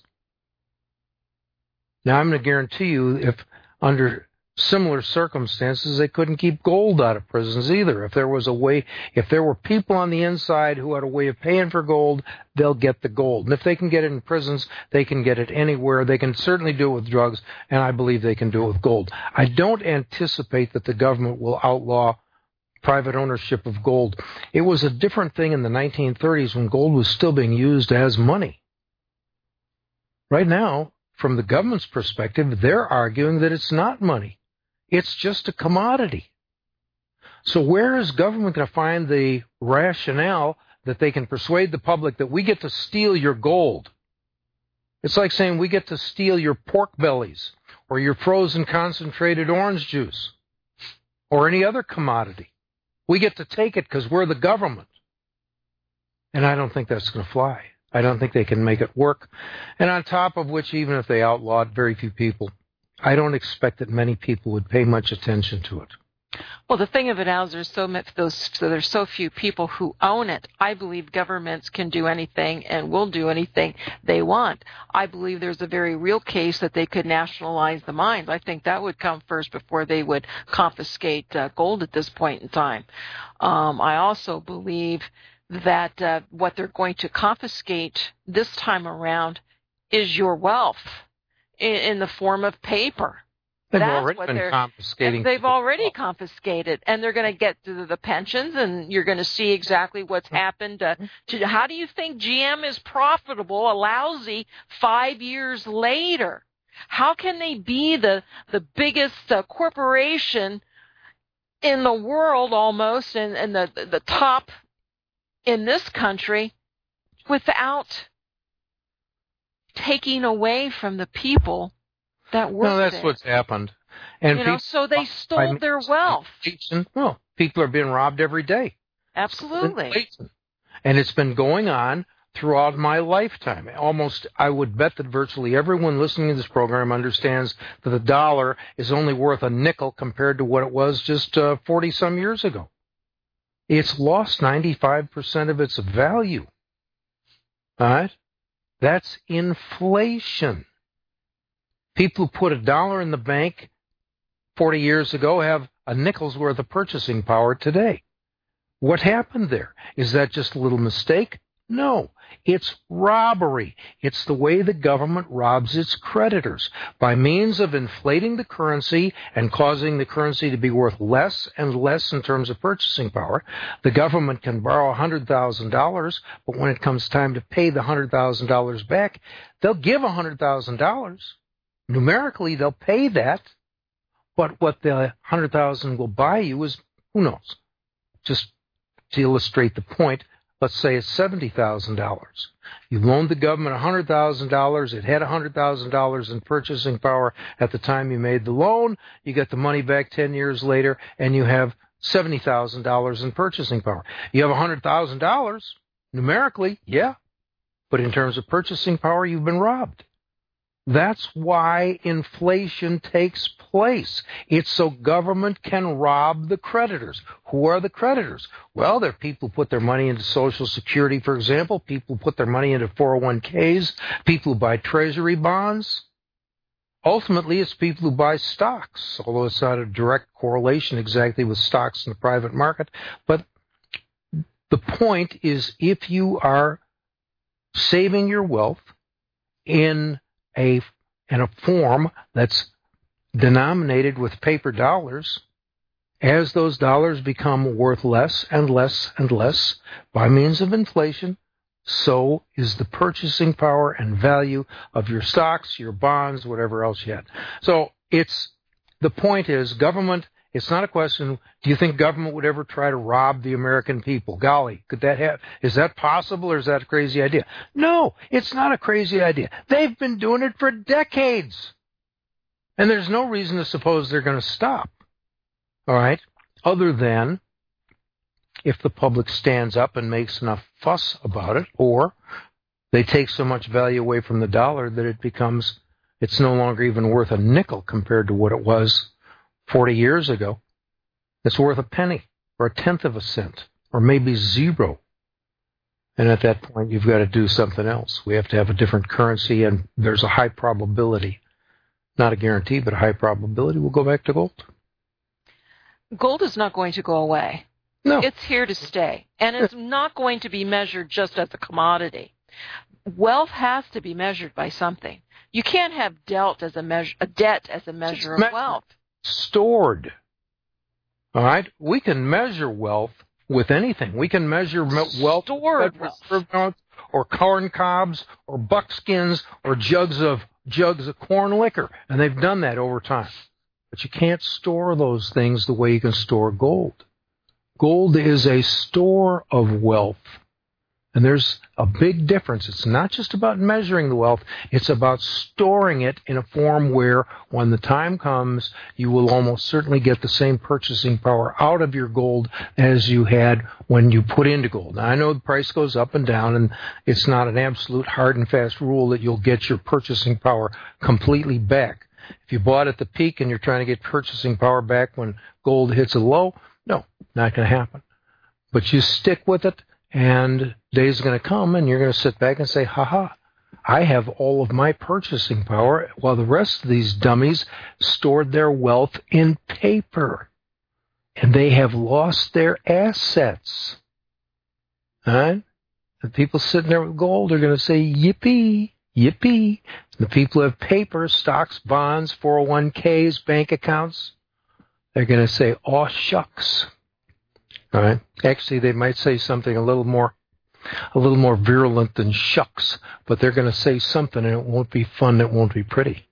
Now, I'm going to guarantee you, if under similar circumstances, they couldn't keep gold out of prisons either. If there were people on the inside who had a way of paying for gold, they'll get the gold. And if they can get it in prisons, they can get it anywhere. They can certainly do it with drugs, and I believe they can do it with gold. I don't anticipate that the government will outlaw private ownership of gold. It was a different thing in the 1930s when gold was still being used as money. Right now, from the government's perspective, they're arguing that it's not money. It's just a commodity. So where is government going to find the rationale that they can persuade the public that we get to steal your gold? It's like saying we get to steal your pork bellies or your frozen concentrated orange juice or any other commodity. We get to take it because we're the government. And I don't think that's going to fly. I don't think they can make it work. And on top of which, even if they outlawed very few people, I don't expect that many people would pay much attention to it. Well, the thing of it is, there's so few people who own it. I believe governments can do anything and will do anything they want. I believe there's a very real case that they could nationalize the mines. I think that would come first before they would confiscate gold at this point in time. I also believe that what they're going to confiscate this time around is your wealth in the form of paper. They've already been confiscating. They've already confiscated, and they're going to get to the pensions, and you're going to see exactly what's happened to. How do you think GM is profitable, a lousy 5 years later? How can they be the biggest corporation in the world almost, and the top in this country, without taking away from the people that work there? No, that's what's happened. And so they stole their wealth. Well, people are being robbed every day. Absolutely. And it's been going on throughout my lifetime. Almost, I would bet that virtually everyone listening to this program understands that the dollar is only worth a nickel compared to what it was just 40-some years ago. It's lost 95% of its value. All right? That's inflation. People who put $1 in the bank 40 years ago have a nickel's worth of purchasing power today. What happened there? Is that just a little mistake? No. It's robbery. It's the way the government robs its creditors, by means of inflating the currency and causing the currency to be worth less and less in terms of purchasing power. The government can borrow $100,000, but when it comes time to pay the $100,000 back, they'll give $100,000. Numerically, they'll pay that, but what the $100,000 will buy you is, who knows? Just to illustrate the point, let's say it's $70,000. You loaned the government $100,000. It had $100,000 in purchasing power at the time you made the loan. You get the money back 10 years later, and you have $70,000 in purchasing power. You have $100,000, numerically, yeah. But in terms of purchasing power, you've been robbed. That's why inflation takes place. It's so government can rob the creditors. Who are the creditors? Well, they're people who put their money into Social Security, for example, people who put their money into 401ks, people who buy treasury bonds. Ultimately, it's people who buy stocks, although it's not a direct correlation exactly with stocks in the private market. But the point is, if you are saving your wealth in a form that's denominated with paper dollars, as those dollars become worth less and less and less by means of inflation, so is the purchasing power and value of your stocks, your bonds, whatever else you had. So the point is, government, it's not a question, do you think government would ever try to rob the American people? Golly, is that possible, or is that a crazy idea? No, it's not a crazy idea. They've been doing it for decades. And there's no reason to suppose they're going to stop. All right? Other than if the public stands up and makes enough fuss about it, or they take so much value away from the dollar that it's no longer even worth a nickel compared to what it was 40 years ago. It's worth a penny or a tenth of a cent or maybe zero. And at that point, you've got to do something else. We have to have a different currency, and there's a high probability, not a guarantee, but a high probability we'll go back to gold. Gold is not going to go away. No. It's here to stay, and it's not going to be measured just as a commodity. Wealth has to be measured by something. You can't have debt as a measure of wealth. Stored. All right? We can measure wealth with anything. We can measure wealth stored wealth, or corn cobs or buckskins or jugs of corn liquor, and they've done that over time. But you can't store those things the way you can store gold. Gold is a store of wealth. And there's a big difference. It's not just about measuring the wealth. It's about storing it in a form where, when the time comes, you will almost certainly get the same purchasing power out of your gold as you had when you put into gold. Now, I know the price goes up and down, and it's not an absolute hard and fast rule that you'll get your purchasing power completely back. If you bought at the peak and you're trying to get purchasing power back when gold hits a low, no, not going to happen. But you stick with it, and days are going to come, and you're going to sit back and say, ha, I have all of my purchasing power, while the rest of these dummies stored their wealth in paper. And they have lost their assets. All right? The people sitting there with gold are going to say, yippee, yippee. The people who have paper, stocks, bonds, 401ks, bank accounts, they're going to say, aw, shucks. All right. Actually, they might say something a little more virulent than shucks, but they're going to say something, and it won't be fun. It won't be pretty.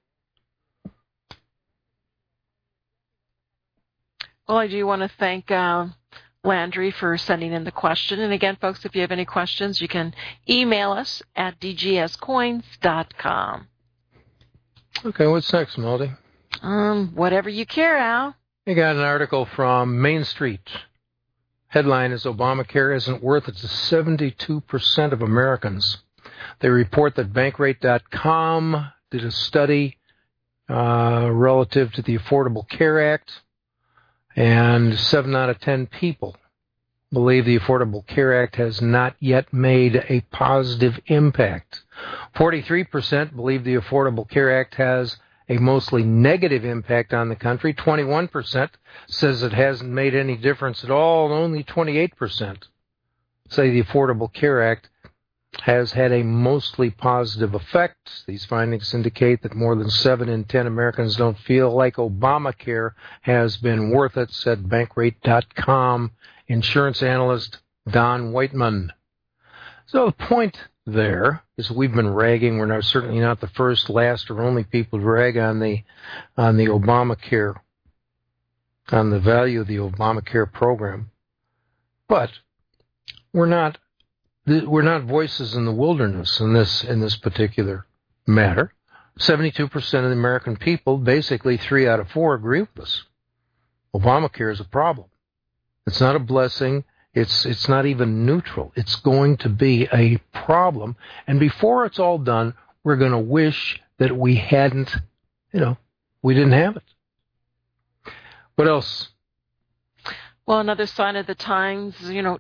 Well, I do want to thank Landry for sending in the question. And again, folks, if you have any questions, you can email us at dgscoins.com. Okay, what's next, Melody? Whatever you care, Al. You got an article from Main Street. Headline is Obamacare isn't worth it to 72% of Americans. They report that Bankrate.com did a study relative to the Affordable Care Act, and 7 out of 10 people believe the Affordable Care Act has not yet made a positive impact. 43% believe the Affordable Care Act has a mostly negative impact on the country. 21% says it hasn't made any difference at all, and only 28% say the Affordable Care Act has had a mostly positive effect. These findings indicate that more than 7 in 10 Americans don't feel like Obamacare has been worth it, said Bankrate.com insurance analyst Don Whiteman. So the point there is we've been ragging. We're certainly not the first, last, or only people to rag on the Obamacare, on the value of the Obamacare program. But we're not voices in the wilderness in this particular matter. 72% of the American people, basically 3 out of 4, agree with us. Obamacare is a problem. It's not a blessing. It's not even neutral. It's going to be a problem. And before it's all done, we're going to wish that we hadn't, we didn't have it. What else? Well, another sign of the times,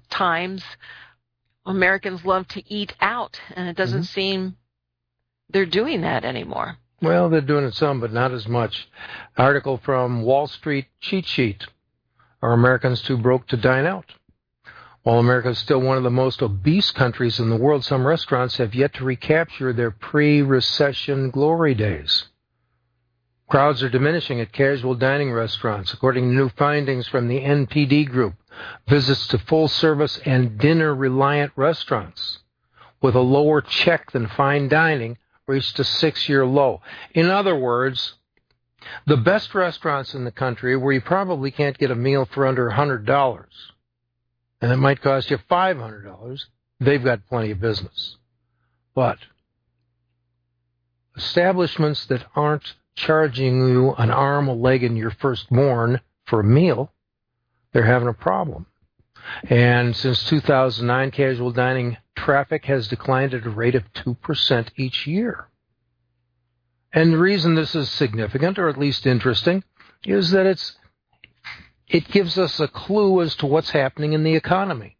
Americans love to eat out, and it doesn't seem they're doing that anymore. Well, they're doing it some, but not as much. Article from Wall Street Cheat Sheet. Are Americans too broke to dine out? While America is still one of the most obese countries in the world, some restaurants have yet to recapture their pre-recession glory days. Crowds are diminishing at casual dining restaurants, according to new findings from the NPD Group. Visits to full-service and dinner-reliant restaurants with a lower check than fine dining reached a 6-year low. In other words, the best restaurants in the country, where you probably can't get a meal for under $100, and it might cost you $500, they've got plenty of business. But establishments that aren't charging you an arm, a leg, and your firstborn for a meal, they're having a problem. And since 2009, casual dining traffic has declined at a rate of 2% each year. And the reason this is significant, or at least interesting, is that it gives us a clue as to what's happening in the economy.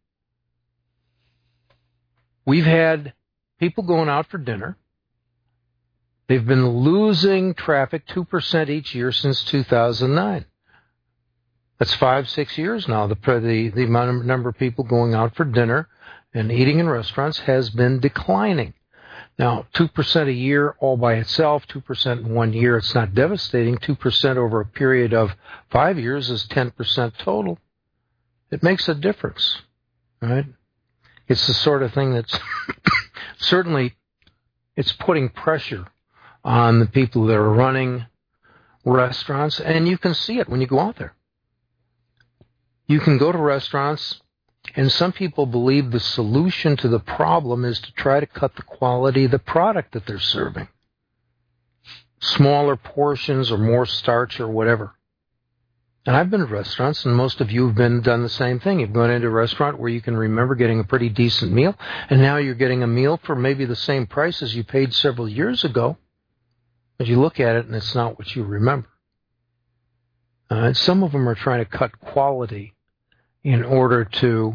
We've had people going out for dinner. They've been losing traffic 2% each year since 2009. That's 5-6 years now. The number of people going out for dinner and eating in restaurants has been declining. Now, 2% a year all by itself, 2% in 1 year, it's not devastating. 2% over a period of 5 years is 10% total. It makes a difference, right? It's the sort of thing that's certainly, it's putting pressure on the people that are running restaurants, and you can see it when you go out there. You can go to restaurants, and some people believe the solution to the problem is to try to cut the quality of the product that they're serving. Smaller portions or more starch or whatever. And I've been to restaurants, and most of you have done the same thing. You've gone into a restaurant where you can remember getting a pretty decent meal, and now you're getting a meal for maybe the same price as you paid several years ago. But you look at it, and it's not what you remember. And some of them are trying to cut quality in order to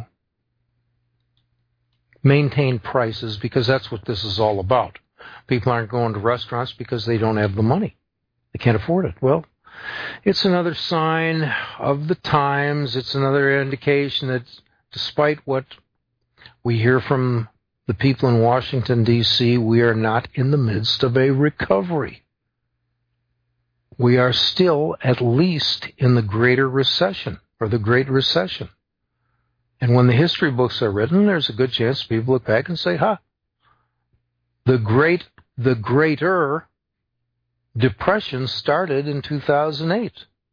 maintain prices, because that's what this is all about. People aren't going to restaurants because they don't have the money. They can't afford it. Well, it's another sign of the times. It's another indication that despite what we hear from the people in Washington, D.C., we are not in the midst of a recovery. We are still at least in the Greater Recession, or the Great Recession. And when the history books are written, there's a good chance people look back and say, the Greater Depression started in 2008.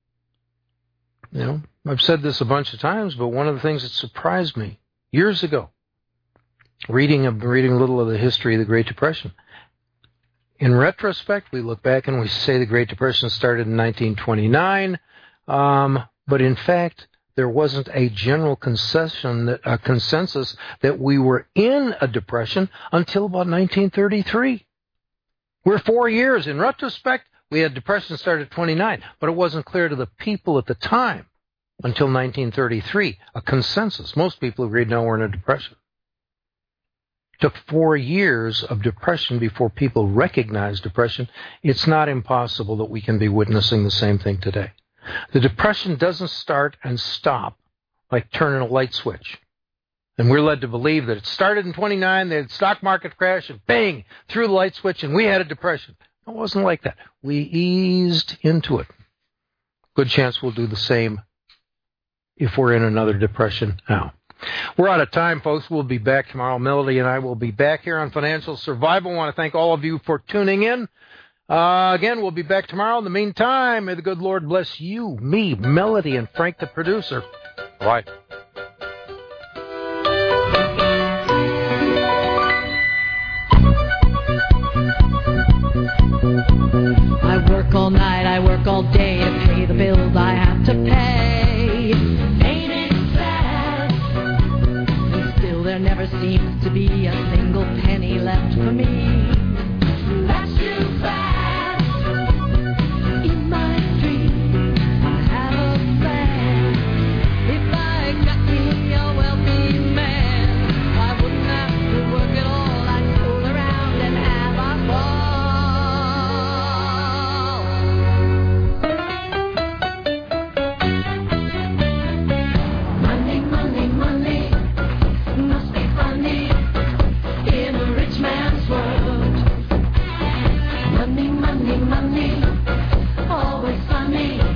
I've said this a bunch of times, but one of the things that surprised me years ago, reading a little of the history of the Great Depression. In retrospect, we look back and we say the Great Depression started in 1929, but in fact, there wasn't a general consensus that we were in a depression until about 1933. We're 4 years. In retrospect, we had depression start at 29, but it wasn't clear to the people at the time until 1933, a consensus. Most people agreed, no, we're in a depression. It took 4 years of depression before people recognized depression. It's not impossible that we can be witnessing the same thing today. The depression doesn't start and stop like turning a light switch. And we're led to believe that it started in 29, the stock market crashed, and bang, threw the light switch, and we had a depression. It wasn't like that. We eased into it. Good chance we'll do the same if we're in another depression now. We're out of time, folks. We'll be back tomorrow. Melody and I will be back here on Financial Survival. I want to thank all of you for tuning in. Again, we'll be back tomorrow. In the meantime, may the good Lord bless you, me, Melody, and Frank, the producer. Bye. I work all night, I work all day to pay the bills I have to pay. Ain't it sad? be a single penny left for me. That's too fast. In my dream, I have a plan. If I got me a wealthy man, I wouldn't have to work at all. I'd fool around and have a ball. Money, money, money, must be funny in a rich man's world. Money, money, money, always funny.